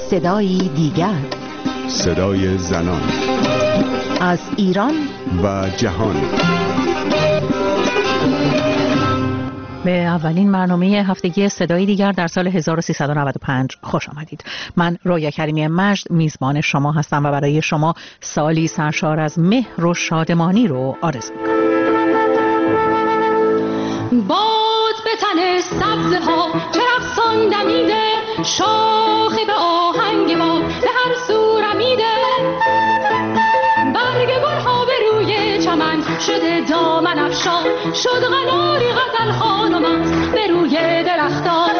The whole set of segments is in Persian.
صدایی دیگر، صدای زنان از ایران و جهان. به اولین برنامه هفتگی صدای دیگر در سال 1395 خوش آمدید. من رویا کریمی مجد میزبان شما هستم و برای شما سالی سرشار از مهر و شادمانی رو آرزو می‌کنم. باد به تن سبزه ها چه رقصان دمیده، شاخه به آهنگ باد به هر سو رمیده، برگ گلها به روی چمن شده دامن افشان، شد قناری غزل خانم است به روی درختان.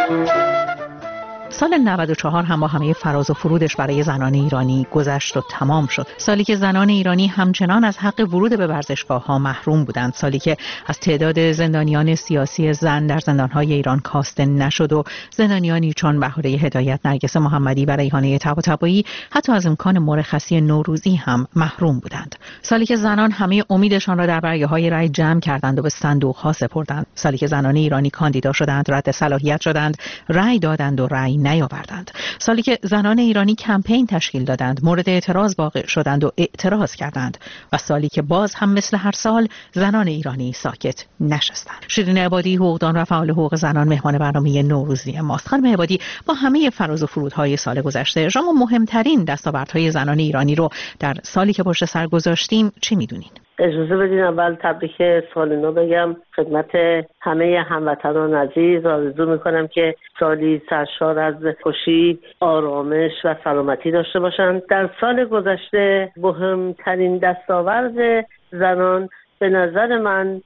سال 94 هم با همه فراز و فرودش برای زنان ایرانی گذشت و تمام شد. سالی که زنان ایرانی همچنان از حق ورود به ورزشگاه‌ها محروم بودند. سالی که از تعداد زندانیان سیاسی زن در زندان‌های ایران کاسته نشد و زندانیانی چون بهاره هدایت، نرگس محمدی و ریحانه طباطبایی حتی از امکان مرخصی نوروزی هم محروم بودند. سالی که زنان همه امیدشان را در برگه‌های رأی جمع کردند و به صندوق‌ها سپردند. سالی که زنان ایرانی کاندیدا شدند، رد صلاحیت شدند، رأی دادند و رأی نیاوردند. سالی که زنان ایرانی کمپین تشکیل دادند، مورد اعتراض واقع شدند و اعتراض کردند و سالی که باز هم مثل هر سال زنان ایرانی ساکت نشستند. شیرین عبادی، حقوقدان و فعال حقوق زنان، مهمان برنامه نوروزی ماست. خانم عبادی، با همه فراز و فرودهای سال گذشته شما مهمترین دستاوردهای زنان ایرانی رو در سالی که پشت سر گذاشتیم چی میدونین؟ اجازه بدین اول تبریک سال نو بگم خدمت همه هموطنان عزیز. آرزو میکنم که سالی سرشار از خوشی، آرامش و سلامتی داشته باشند. در سال گذشته مهمترین دستاورد زنان به نظر من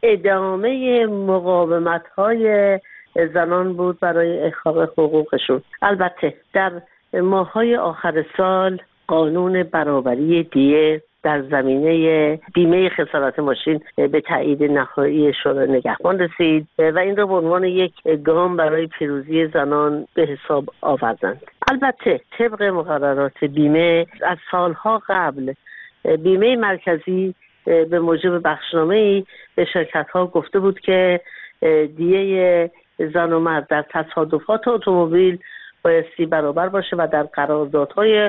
ادامه مقاومت‌های زنان بود برای احقاق حقوقشون. البته در ماه‌های آخر سال قانون برابری دیه در زمینه بیمه خسارت ماشین به تایید نهایی شورای نگهبان رسید و این را به عنوان یک گام برای پیروزی زنان به حساب آوردند. البته طبق مقررات بیمه از سالها قبل بیمه مرکزی به موجب بخشنامه‌ای به شرکت‌ها گفته بود که دیه زن و مرد در تصادفات اتومبیل بایستی برابر باشه و در قراردادهای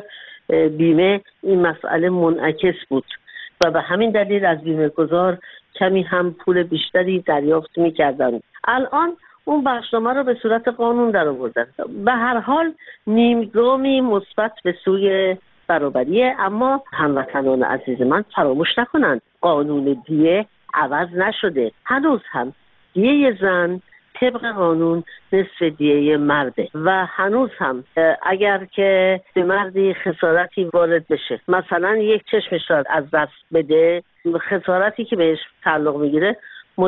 بیمه این مسئله منعکس بود و به همین دلیل از بیمه گذار کمی هم پول بیشتری دریافت می‌کردند. الان اون بخشنامه رو به صورت قانون در آوردن. به هر حال نیمگامی مثبت به سوی برابریه، اما هموطنان عزیز من فراموش نکنند قانون دیه عوض نشده. هنوز هم دیه زن طبق قانون نصف دیه مرده و هنوز هم اگر که به مردی خسارتی وارد بشه، مثلا یک چشمش را از دست بده، خسارتی که بهش تعلق میگیره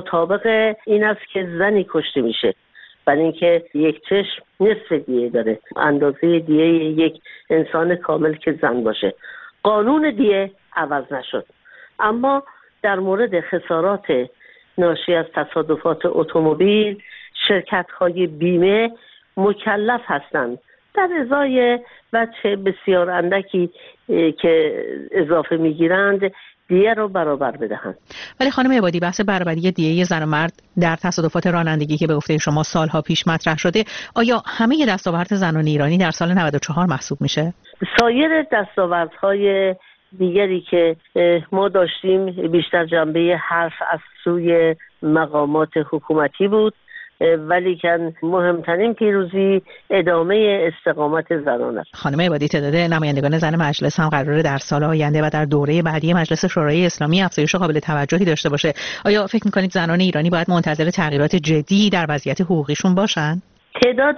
مطابق این است که زنی کشته میشه، برای اینکه یک چشم نصف دیه داره، اندازه دیه یک انسان کامل که زن باشه. قانون دیه عوض نشد، اما در مورد خسارات ناشی از تصادفات اتومبیل شرکت‌های بیمه مکلف هستند در ازای بچه بسیار اندکی که اضافه میگیرند دیه رو برابر بدهند. ولی خانم عبادی، بحث برابری دیه زن و مرد در تصادفات رانندگی که به گفته شما سالها پیش مطرح شده، آیا همه دستاورد زنان ایرانی در سال 94 محسوب میشه؟ سایر دستاوردهای دیگری که ما داشتیم بیشتر جنبه حرف از سوی مقامات حکومتی بود، ولی که مهمترین پیروزی ادامه استقامت زنان است. خانم عبادی، تعداد نمایندگان زن مجلس هم قراره در سال آینده و در دوره بعدی مجلس شورای اسلامی افزایش قابل توجهی داشته باشه. آیا فکر می‌کنید زنان ایرانی باید منتظر تغییرات جدی در وضعیت حقوقیشون باشن؟ تعداد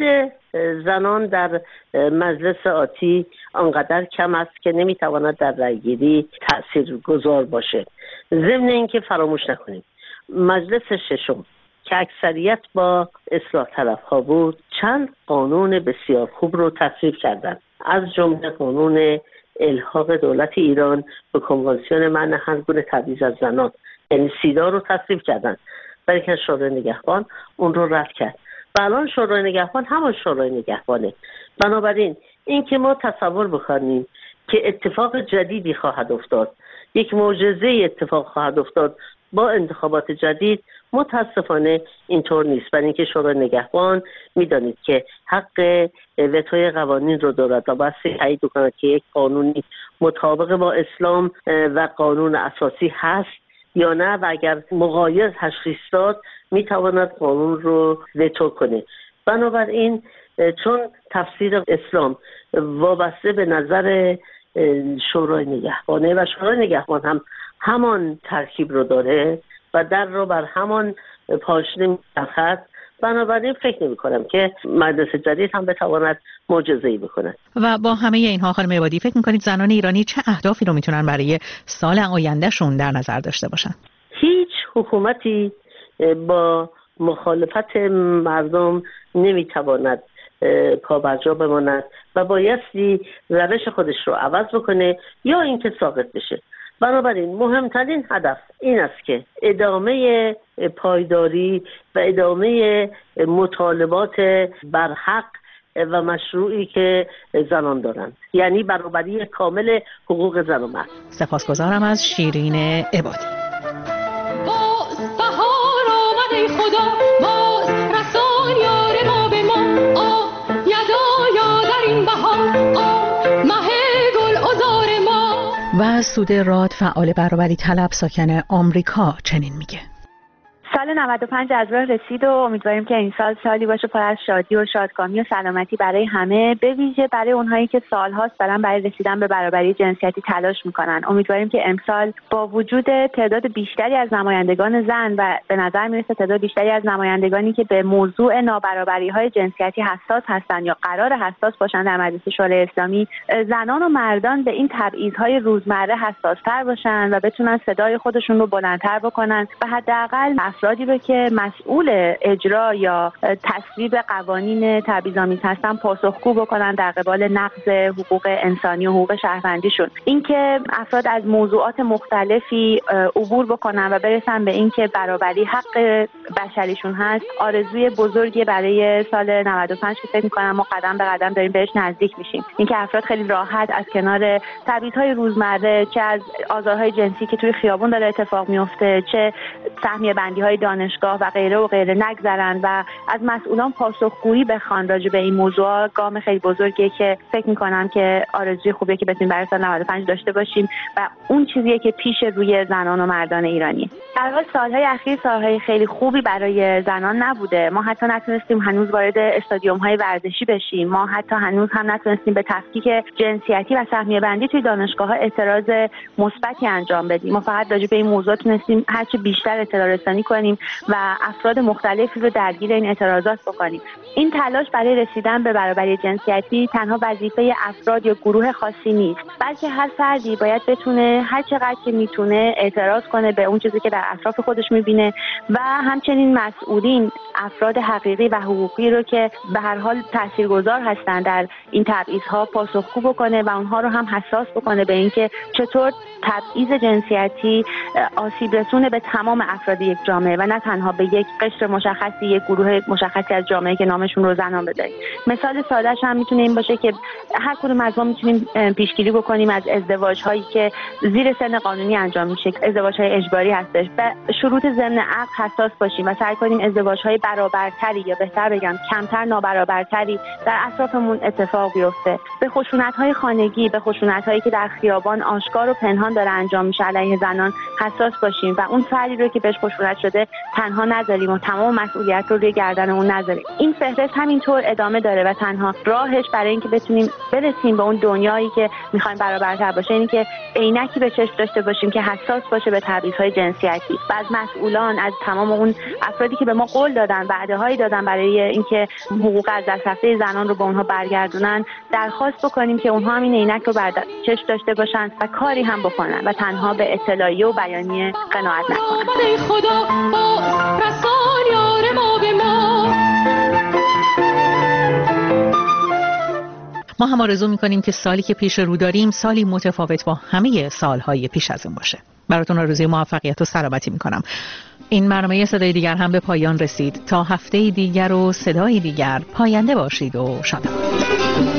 زنان در مجلس آتی آنقدر کم است که نمیتواند در رأیگیری تاثیرگذار باشه. ضمن اینکه فراموش نکنیم مجلس ششم که اکثریت با اصلاح طلب‌ها بود چند قانون بسیار خوب رو تصویب کردند، از جمله قانون الحاق دولت ایران به کنوانسیون منع هر گونه تبعیض از زنان، یعنی سیدا رو تصویب کردند، ولی که شورای نگهبان اون رو رد کرد و الان شورای نگهبان همان شورای نگهبانه. بنابراین این که ما تصور بکنیم که اتفاق جدیدی خواهد افتاد، یک معجزه اتفاق خواهد افتاد با انتخابات جدید، متاسفانه اینطور نیست، برای اینکه شورای نگهبان میدانید که حق وتوی قوانین رو دارد و باید تایید کند که یک قانونی مطابق با اسلام و قانون اساسی هست یا نه، و اگر مغایر تشخیص داد میتواند قانون رو وتو کنه. بنابراین چون تفسیر اسلام وابسته به نظر شورای نگهبانه و شورای نگهبان هم همان ترکیب رو داره و در رو بر همان پاشنه می‌چرخد، بنابراین فکر نمی‌کنم که مجلس جدید هم بتواند معجزه‌ای بکنه. و با همه اینها خانم عبادی فکر می‌کنید زنان ایرانی چه اهدافی رو میتونن برای سال آیندهشون در نظر داشته باشن؟ هیچ حکومتی با مخالفت مردم نمیتواند پابرجا بماند و بایستی روش خودش رو عوض بکنه یا اینکه ساقط بشه. بنابراین مهمترین هدف این است که ادامه پایداری و ادامه مطالبات برحق و مشروعی که زنان دارند، یعنی برابری کامل حقوق زن و مرد. سپاسگزارم از شیرین عبادی. باز بهار آمد ای خدا، باز رسان یار ما به ما، یدا در این بهار، مه گل عذار ما. و سوده راد فعال برابری طلب ساکن آمریکا چنین میگه: سال 95 از راه رسید و امیدواریم که این سال سالی باشه پر از شادی و شادکامی و سلامتی برای همه، به ویژه برای اونهایی که سال‌هاست دارن برای رسیدن به برابری جنسیتی تلاش میکنن. امیدواریم که امسال با وجود تعداد بیشتری از نمایندگان زن و به نظر میرسه تعداد بیشتری از نمایندگانی که به موضوع نابرابری‌های جنسیتی حساس هستن یا قرار حساس باشن در مجلس شورای اسلامی، زنان و مردان به این تبعیض‌های روزمره حساس‌تر باشن و بتونن صدای خودشون رو بلندتر بکنن و حداقل افرادی رو که مسئول اجرا یا تصویب قوانین تبعیض‌آمیز هستن پاسخگو بکنن در قبال نقض حقوق انسانی و حقوق شهروندیشون. اینکه افراد از موضوعات مختلفی عبور بکنن و برسن به اینکه برابری حق بشریشون هست، آرزوی بزرگی برای سال 95 که فکر می‌کنم ما قدم به قدم داریم بهش نزدیک میشیم. اینکه افراد خیلی راحت از کنار تبعیض‌های روزمره، چه از آزارهای جنسی که توی خیابون داره اتفاق میفته، چه سهمیه بندی‌های دانشگاه و غیره و غیره نگذرن و از مسئولان پاسخگویی بخوان راجع به این موضوع، گام خیلی بزرگیه که فکر می‌کنم که آرزوی خوبیه که بتونیم برای سال 95 داشته باشیم و اون چیزیه که پیش روی زنان و مردان ایرانی. در حال سالهای اخیر سالهای خیلی خوبی برای زنان نبوده. ما حتی نتونستیم هنوز وارد استادیوم‌های ورزشی بشیم. ما حتی هنوز هم نتونستیم به تفکیک جنسیتی و سهمیه بندی توی دانشگاه‌ها اعتراض مثبتی انجام بدیم. ما فقط راجع به این موضوع تونستیم هرچه بیشتر اطلاع رسانی کنیم و افراد مختلفی رو درگیر این اعتراضات بکنیم. این تلاش برای رسیدن به برابری جنسیتی تنها وظیفه افراد یا گروه خاصی نیست، بلکه هر فردی باید بتونه هر چقدر که میتونه اعتراض کنه به اون چیزی که در اطراف خودش میبینه و همچنین مسئولین، افراد حقیقی و حقوقی رو که به هر حال تاثیرگذار هستن در این تبعیض‌ها پاسخگو بکنه و اونها رو هم حساس بکنه به اینکه چطور تبعیض جنسیتی آسیب رسونه به تمام افراد یک جامعه و نه تنها به یک قشر مشخصی، یک گروه مشخصی از جامعه که نامشون رو زنان بذاریم. مثال سادهش هم میتونه این باشه که هر کدوم از ما میتونیم پیشگیری بکنیم از ازدواج‌هایی که زیر سن قانونی انجام میشه، ازدواج‌های اجباری هستش، و شروط ضمن عقد حساس باشیم و سعی کنیم ازدواج‌های برابرتری یا بهتر بگم کمتر نابرابرتری در اطرافمون اتفاق بیفته. به خشونت‌های خانگی، به خشونت‌هایی که در خیابان آشکار و پنهان داره انجام میشه علیه زنان حساس باشیم و اون فردی رو که بهش خشونت شده تنها نذاریم و تمام مسئولیت رو روی گردن اون نذاریم. این فهرست همینطور ادامه داره و تنها راهش برای اینکه بتونیم برسیم به اون دنیایی که می‌خوایم برابرتر باشه اینه که عینکی به چشم داشته باشیم که حساس باشه به تبعیض‌های جنسیتی و از مسئولان، از تمام اون افرادی که به ما قول دادن، وعده‌هایی دادن برای اینکه حقوق از دست رفته زنان رو به اونها برگردونن، درخواست بکنیم که اونها هم این عینک رو بر چشم داشته باشن و کاری هم بکنن و تنها به اطلاعیه و بیانیه قناعت نکنن. خدا رسان یار ما به ما هم آرزو می‌کنیم که سالی که پیش رو داریم سالی متفاوت با همه سالهای پیش از اون باشه. براتون آرزوی موفقیت و سلامتی می‌کنم. این برنامه صدای دیگر هم به پایان رسید. تا هفته دیگر و صدای دیگر پاینده باشید و شادمان.